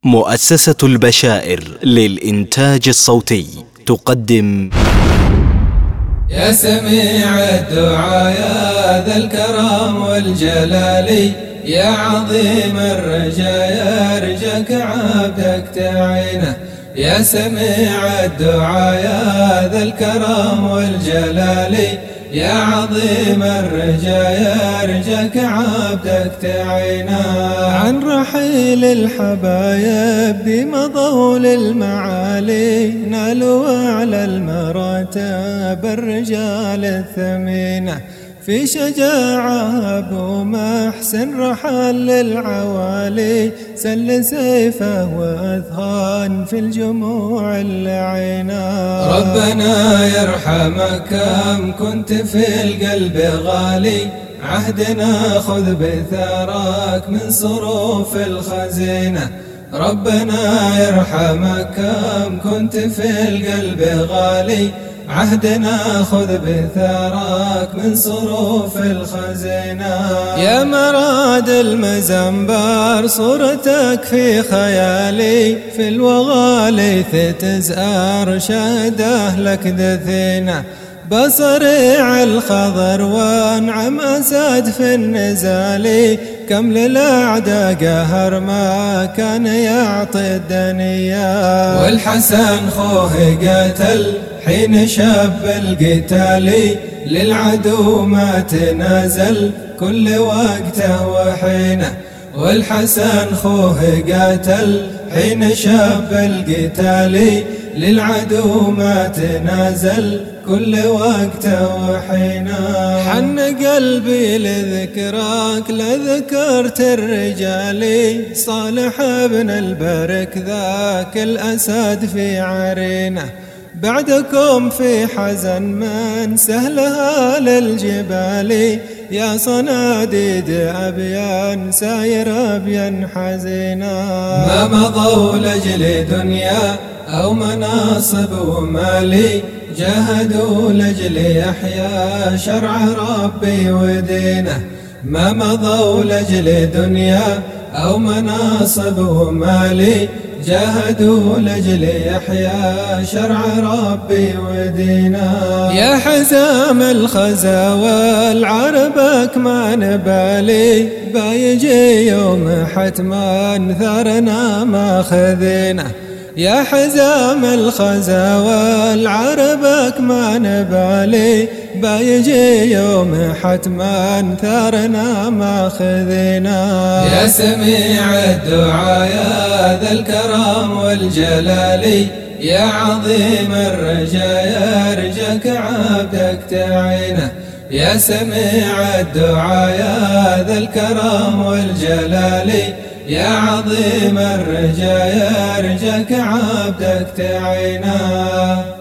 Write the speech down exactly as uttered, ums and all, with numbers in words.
مؤسسة البشائر للإنتاج الصوتي تقدم: يا سميع الدعاء يا ذا الكرم والجلال، يا عظيم الرجاء يرجاك عبدك تعينه. يا سميع الدعاء يا ذا الكرم والجلال، يا عظيم الرجاء يرجاك عبدك تعينه. عن رحيل الحبايب بمضوا للمعالي، نالوا أعلى المراتب الرجال الثمينة. في شجاعة أبو محسن رحل للعوالي، سل سيفه وأذهان في الجموع اللعينة. ربنا يرحمك كم كنت في القلب غالي، عهدنا خذ بثارك من صروف الخزينة. ربنا يرحمك كم كنت في القلب غالي، عهدنا خذ بثارك من صروف الخزينة. يا مراد المزنبر صورتك في خيالي، في الوغاليث تزأر شهده لك دثينة. بصريع الخضر وانعم أسد في النزال، كم للأعداء قهر ما كان يعطي الدنيا. والحسن خوه قتل حين شاب القتال، للعدو ما تنازل كل وقته وحينه. والحسن خوه قتل حين شاب القتال، للعدو ما تنازل كل وقته وحينه. حن قلبي لذكراك لذكرت الرجال، صالح ابن البرك ذاك الأسد في عرينه. بعدكم في حزن من سهلها للجبال، يا صناديد أبيان ساير أبيان حزينا. ما مضوا لأجل دنيا أو مناصب ومالي، جاهدوا لأجل يحيى شرع ربي ودينه. ما مضوا لأجل دنيا أو مناصب ومالي، جاهدوا لأجل يحيى شرع ربي ودينا. يا حزام الخزا والعربك ما نبالي، بايجي يوم حتما ثارنا ما خذينه. يا حزام الخزا والعربك ما نبالي، بايجي يوم حتما ثارنا ما خذينا. يا سميع الدعاء يا ذا الكرم والجلال، يا عظيم الرجاء يرجاك عبدك تعينه. يا سميع الدعاء يا ذا الكرم والجلال، يا عظيم الرجاء يرجاك عبدك تعينه.